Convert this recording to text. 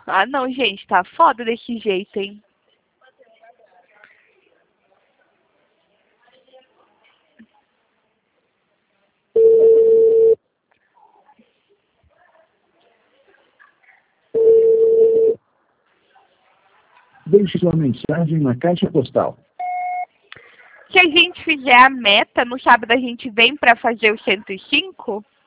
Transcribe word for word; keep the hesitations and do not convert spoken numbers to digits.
Ah, não, gente, tá foda desse jeito, hein? Deixe sua mensagem na caixa postal. Se a gente fizer a meta, no sábado a gente vem pra fazer o cento e cinco?